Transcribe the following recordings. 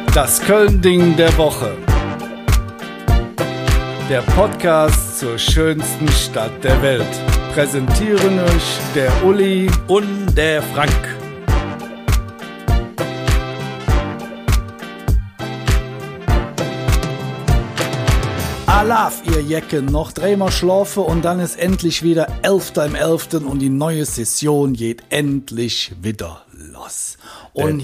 Das Köln-Ding der Woche. Der Podcast zur schönsten Stadt der Welt. Präsentieren euch der Uli und der Frank. Alaf, ihr Jecken, noch dreimal schlafen und dann ist endlich wieder 11. im 11. und die neue Session geht endlich wieder los. Und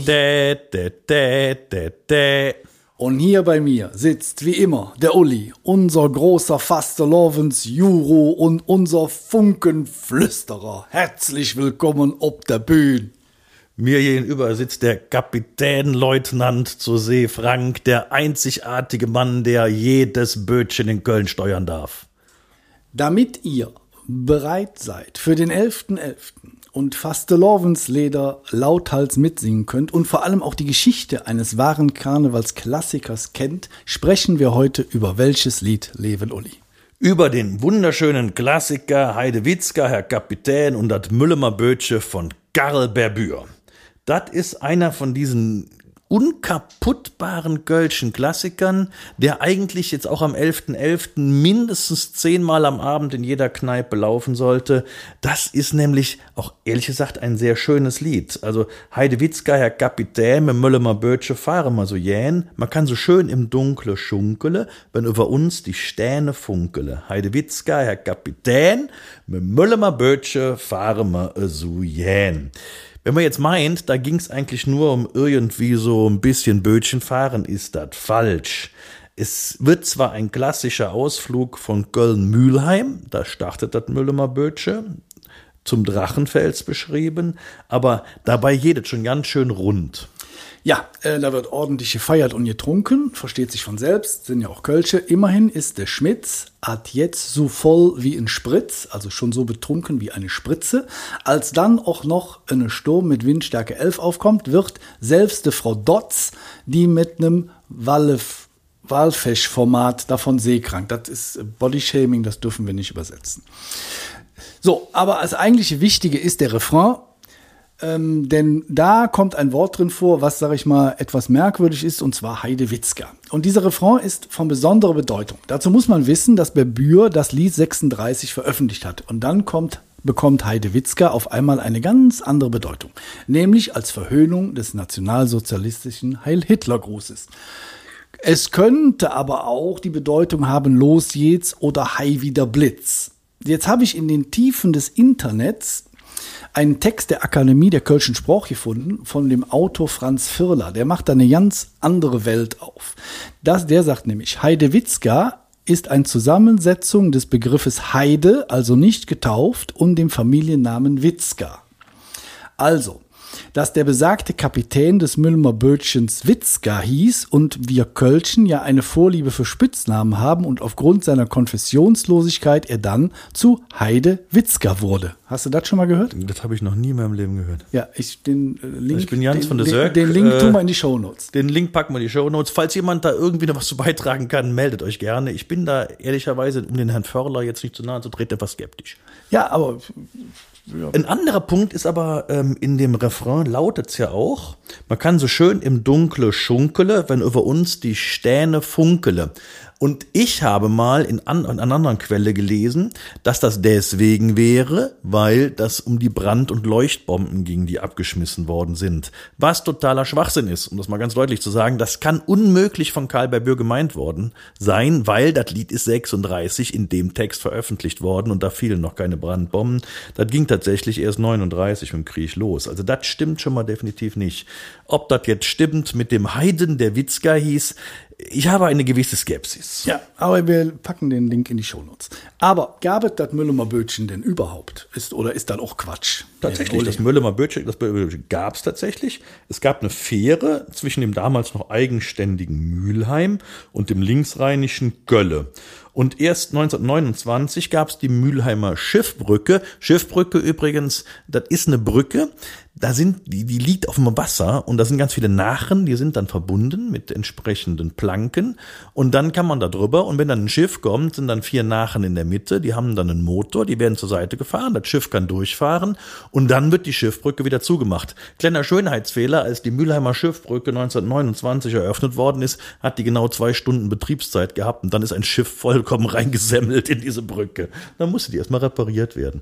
hier bei mir sitzt wie immer der Uli, unser großer Fastelovens-Juro und unser Funkenflüsterer. Herzlich willkommen ob der Bühne. Mir gegenüber sitzt der Kapitänleutnant zur See Frank, der einzigartige Mann, der jedes Bötchen in Köln steuern darf. Damit ihr bereit seid für den 11.11. und Fastelovens-Leder lauthals mitsingen könnt und vor allem auch die Geschichte eines wahren Karnevalsklassikers kennt, sprechen wir heute über welches Lied, Leven Uli? Über den wunderschönen Klassiker Heidewitzka, Herr Kapitän und das Müllemer Bötche von Karl Berbür. Das ist einer von diesen unkaputtbaren kölschen Klassikern, der eigentlich jetzt auch am 11.11. mindestens 10-mal am Abend in jeder Kneipe laufen sollte. Das ist nämlich auch ehrlich gesagt ein sehr schönes Lied. Also Heidewitzka, Herr Kapitän, mit Müllemer Bötche fahren wir so jähn. Man kann so schön im Dunkle schunkele, wenn über uns die Stähne funkele. Heidewitzka, Herr Kapitän, mit Müllemer Bötche fahren wir so jähn. Wenn man jetzt meint, da ging es eigentlich nur um irgendwie so ein bisschen Bötchen fahren, ist das falsch. Es wird zwar ein klassischer Ausflug von Köln-Mülheim, da startet das Müllemer Bötche, zum Drachenfels beschrieben, aber dabei geht es schon ganz schön rund. Ja, da wird ordentlich gefeiert und getrunken, versteht sich von selbst, sind ja auch Kölsche. Immerhin ist der Schmitz ad jetzt so voll wie ein Spritz, also schon so betrunken wie eine Spritze. Als dann auch noch eine Sturm mit Windstärke 11 aufkommt, wird selbst die Frau Dotz, die mit einem Walfisch-Format davon seekrank. Das ist Bodyshaming, das dürfen wir nicht übersetzen. So, aber das eigentliche Wichtige ist der Refrain. Denn da kommt ein Wort drin vor, was, sag ich mal, etwas merkwürdig ist, und zwar Heidewitzka. Und dieser Refrain ist von besonderer Bedeutung. Dazu muss man wissen, dass Berbür das Lied 36 veröffentlicht hat. Und dann bekommt Heidewitzka auf einmal eine ganz andere Bedeutung. Nämlich als Verhöhnung des nationalsozialistischen Heil-Hitler-Grußes. Es könnte aber auch die Bedeutung haben, los jetzt oder Hei wieder Blitz. Jetzt habe ich in den Tiefen des Internets einen Text der Akademie der Kölschen Sprach gefunden von dem Autor Franz Firler. Der macht da eine ganz andere Welt auf. Der sagt nämlich, Heidewitzka ist eine Zusammensetzung des Begriffes Heide, also nicht getauft, und dem Familiennamen Witzka. Also, dass der besagte Kapitän des Müllemer Bötchens Witzka hieß und wir Kölschen ja eine Vorliebe für Spitznamen haben und aufgrund seiner Konfessionslosigkeit er dann zu Heide Witzka wurde. Hast du das schon mal gehört? Das habe ich noch nie in meinem Leben gehört. Ja, den Link. Ich bin Jans von der Sörg. Den Link tun wir in die Shownotes. Den Link packen wir in die Shownotes. Falls jemand da irgendwie noch was zu beitragen kann, meldet euch gerne. Ich bin da ehrlicherweise, um den Herrn Förler jetzt nicht zu nahe zu treten, etwas skeptisch. Ja, aber... Ja. Ein anderer Punkt ist aber, in dem Refrain lautet es ja auch, man kann so schön im Dunkle schunkele, wenn über uns die Stähne funkele. Und ich habe mal in einer anderen Quelle gelesen, dass das deswegen wäre, weil das um die Brand- und Leuchtbomben ging, die abgeschmissen worden sind. Was totaler Schwachsinn ist, um das mal ganz deutlich zu sagen, das kann unmöglich von Karl Berbür gemeint worden sein, weil das Lied ist 36 in dem Text veröffentlicht worden und da fielen noch keine Brandbomben. Das ging tatsächlich erst 39 mit dem Krieg los. Also das stimmt schon mal definitiv nicht. Ob das jetzt stimmt mit dem Heiden, der Witzka hieß, ich habe eine gewisse Skepsis. Ja, aber wir packen den Link in die Shownotes. Aber gab es das Müllemer Bötchen denn überhaupt? Ist das auch Quatsch? Tatsächlich, das Müllemer Bötchen, gab es tatsächlich. Es gab eine Fähre zwischen dem damals noch eigenständigen Mülheim und dem linksrheinischen Gölle. Und erst 1929 gab es die Mülheimer Schiffbrücke. Schiffbrücke übrigens, das ist eine Brücke, die liegt auf dem Wasser und da sind ganz viele Nachen, die sind dann verbunden mit entsprechenden Planken und dann kann man da drüber und wenn dann ein Schiff kommt, sind dann 4 Nachen in der Mitte, die haben dann einen Motor, die werden zur Seite gefahren, das Schiff kann durchfahren und dann wird die Schiffbrücke wieder zugemacht. Kleiner Schönheitsfehler, als die Mülheimer Schiffbrücke 1929 eröffnet worden ist, hat die genau 2 Stunden Betriebszeit gehabt und dann ist ein Schiff vollkommen reingesemmelt in diese Brücke. Dann musste die erstmal repariert werden.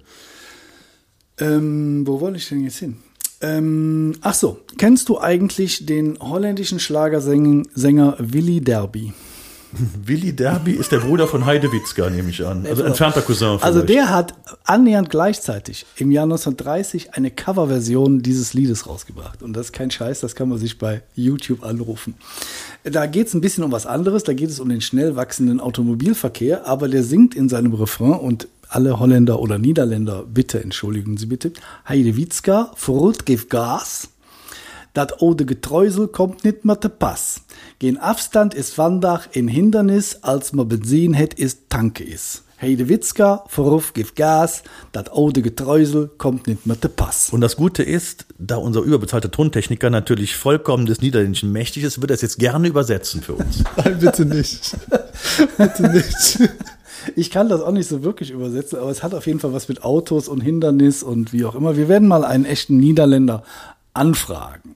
Wo wollte ich denn jetzt hin? Ach so, kennst du eigentlich den holländischen Schlagersänger Willy Derby? Willy Derby ist der Bruder von Heide Witzka, nehme ich an. Also entfernter Cousin vielleicht. Also der hat annähernd gleichzeitig im Jahr 1930 eine Coverversion dieses Liedes rausgebracht. Und das ist kein Scheiß, das kann man sich bei YouTube anrufen. Da geht es ein bisschen um was anderes, da geht es um den schnell wachsenden Automobilverkehr, aber der singt in seinem Refrain und alle Holländer oder Niederländer, bitte, entschuldigen Sie bitte, Heide Witzka, verrückt, gib Gas, dat oude Getreusel kommt nicht mehr te Pass. Geen Afstand ist vandaag een Hindernis, als man Benzin het ist Tanke is. Heide Witzka, verrückt, gib Gas, dat oude Getreusel kommt nicht mehr te Pass. Und das Gute ist, da unser überbezahlter Tontechniker natürlich vollkommen des Niederländischen mächtig ist, wird er es jetzt gerne übersetzen für uns. Nein, bitte nicht. Bitte nicht. Ich kann das auch nicht so wirklich übersetzen, aber es hat auf jeden Fall was mit Autos und Hindernis und wie auch immer. Wir werden mal einen echten Niederländer anfragen.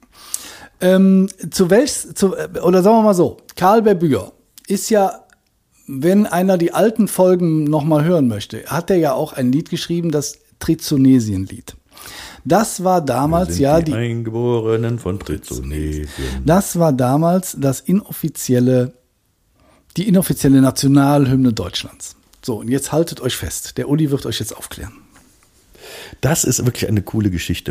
Oder sagen wir mal so, Karl Berbühr ist ja, wenn einer die alten Folgen nochmal hören möchte, hat er ja auch ein Lied geschrieben, das Trizonesien-Lied. Das war damals die Eingeborenen von Trizonesien. Das war damals die inoffizielle Nationalhymne Deutschlands. So, und jetzt haltet euch fest. Der Uli wird euch jetzt aufklären. Das ist wirklich eine coole Geschichte.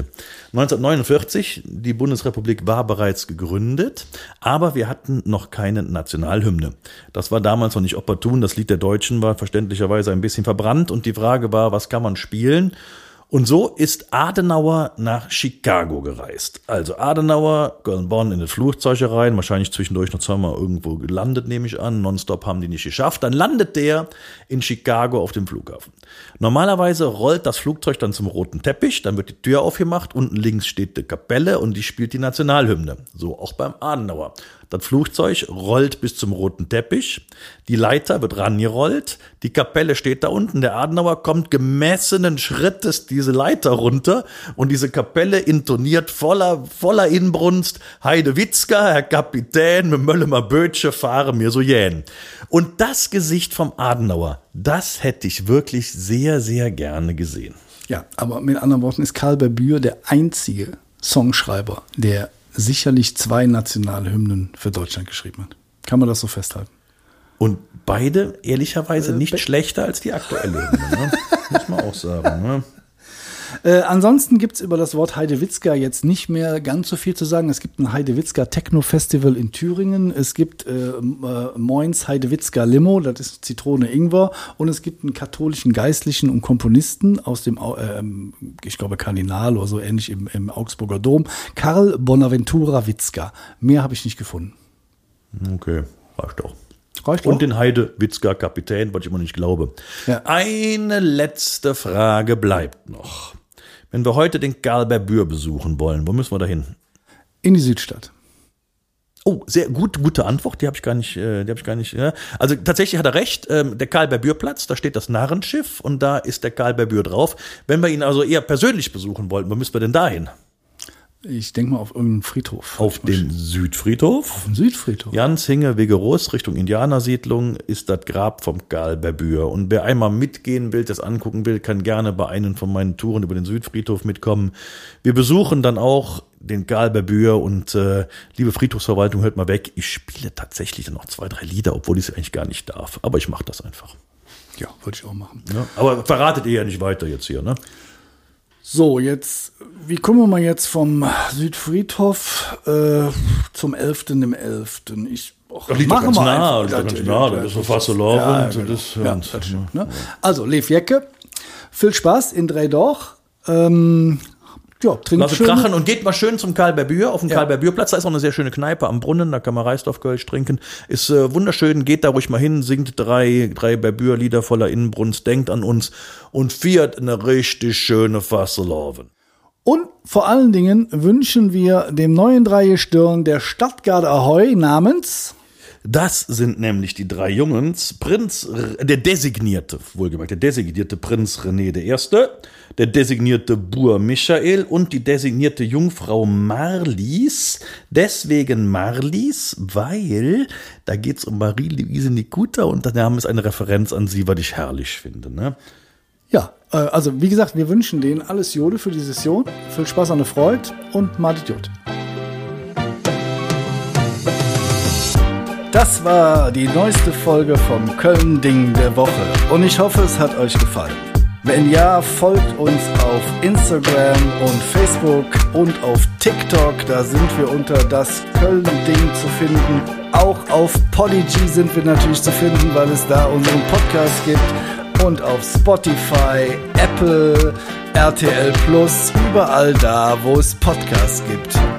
1949, die Bundesrepublik war bereits gegründet, aber wir hatten noch keine Nationalhymne. Das war damals noch nicht opportun. Das Lied der Deutschen war verständlicherweise ein bisschen verbrannt und die Frage war, was kann man spielen? Und so ist Adenauer nach Chicago gereist. Also Adenauer, Köln-Bonn in das Flugzeug rein, wahrscheinlich zwischendurch noch zweimal irgendwo gelandet, nehme ich an. Nonstop haben die nicht geschafft. Dann landet der in Chicago auf dem Flughafen. Normalerweise rollt das Flugzeug dann zum roten Teppich, dann wird die Tür aufgemacht, unten links steht die Kapelle und die spielt die Nationalhymne. So auch beim Adenauer. Das Flugzeug rollt bis zum roten Teppich, die Leiter wird rangerollt, die Kapelle steht da unten, der Adenauer kommt gemessenen Schrittes diese Leiter runter und diese Kapelle intoniert voller Inbrunst, Heide Witzka, Herr Kapitän, mit Möllemer Bötsche fahren mir so jähn. Und das Gesicht vom Adenauer, das hätte ich wirklich sehr, sehr gerne gesehen. Ja, aber mit anderen Worten ist Karl Berbühr der einzige Songschreiber, der sicherlich 2 Nationalhymnen für Deutschland geschrieben hat. Kann man das so festhalten? Und beide ehrlicherweise nicht schlechter als die aktuelle Hymne, ne? Muss man auch sagen. Ne? Ansonsten gibt es über das Wort Heide Witzka jetzt nicht mehr ganz so viel zu sagen. Es gibt ein Heide Witzka Techno Festival in Thüringen. Es gibt Moins Heide Witzka Limo, das ist Zitrone Ingwer. Und es gibt einen katholischen Geistlichen und Komponisten aus dem, ich glaube, Kardinal oder so ähnlich im Augsburger Dom. Karl Bonaventura Witzka. Mehr habe ich nicht gefunden. Okay, reicht doch. Und auch. Den Heide Witzka Kapitän, was ich immer nicht glaube. Ja. Eine letzte Frage bleibt noch. Wenn wir heute den Karl Berbühr besuchen wollen, wo müssen wir da hin? In die Südstadt. Oh, sehr gute Antwort, die habe ich gar nicht. Ja. Also tatsächlich hat er recht, der Karl Berbühr Platz, da steht das Narrenschiff und da ist der Karl Berbühr drauf. Wenn wir ihn also eher persönlich besuchen wollten, wo müssen wir denn da hin? Ich denke mal auf irgendeinen Friedhof. Auf den Südfriedhof? Auf den Südfriedhof. Janshinge, Wegeros, Richtung Indianersiedlung, ist das Grab vom Karl Berbühr. Und wer einmal mitgehen will, das angucken will, kann gerne bei einem von meinen Touren über den Südfriedhof mitkommen. Wir besuchen dann auch den Karl Berbühr und liebe Friedhofsverwaltung, hört mal weg. Ich spiele tatsächlich dann noch 2, 3 Lieder, obwohl ich es eigentlich gar nicht darf. Aber ich mache das einfach. Ja, würde ich auch machen. Ja, aber verratet ihr ja nicht weiter jetzt hier, ne? So, jetzt, wie kommen wir mal jetzt vom Südfriedhof zum 11.11.? Machen wir nah, das ist so fast so laufend. Also, Lev Jecke, viel Spaß in Dreidorch. trinkt also schön. krachen und geht mal schön zum Karl-Berbür auf dem Karl-Berbür-Platz. Da ist auch eine sehr schöne Kneipe am Brunnen, da kann man Reisdorf-Kölsch trinken. Ist wunderschön, geht da ruhig mal hin, singt drei Berbür-Lieder voller Innenbrunst, denkt an uns und feiert eine richtig schöne Fasseloven. Und vor allen Dingen wünschen wir dem neuen Dreigestirn der Stadtgarde Ahoi namens... Das sind nämlich die drei Jungens, der designierte Prinz René I., der designierte Bur Michael und die designierte Jungfrau Marlies. Deswegen Marlies, weil da geht's um Marie-Louise Nikuta und der Name ist eine Referenz an sie, was ich herrlich finde. Ne? Ja, also wie gesagt, wir wünschen denen alles Jode für die Session, viel Spaß an der Freude und madet Jod. Das war die neueste Folge vom Köln-Ding der Woche und ich hoffe, es hat euch gefallen. Wenn ja, folgt uns auf Instagram und Facebook und auf TikTok, da sind wir unter das Köln-Ding zu finden. Auch auf Podigy sind wir natürlich zu finden, weil es da unseren Podcast gibt und auf Spotify, Apple, RTL Plus, überall da, wo es Podcasts gibt.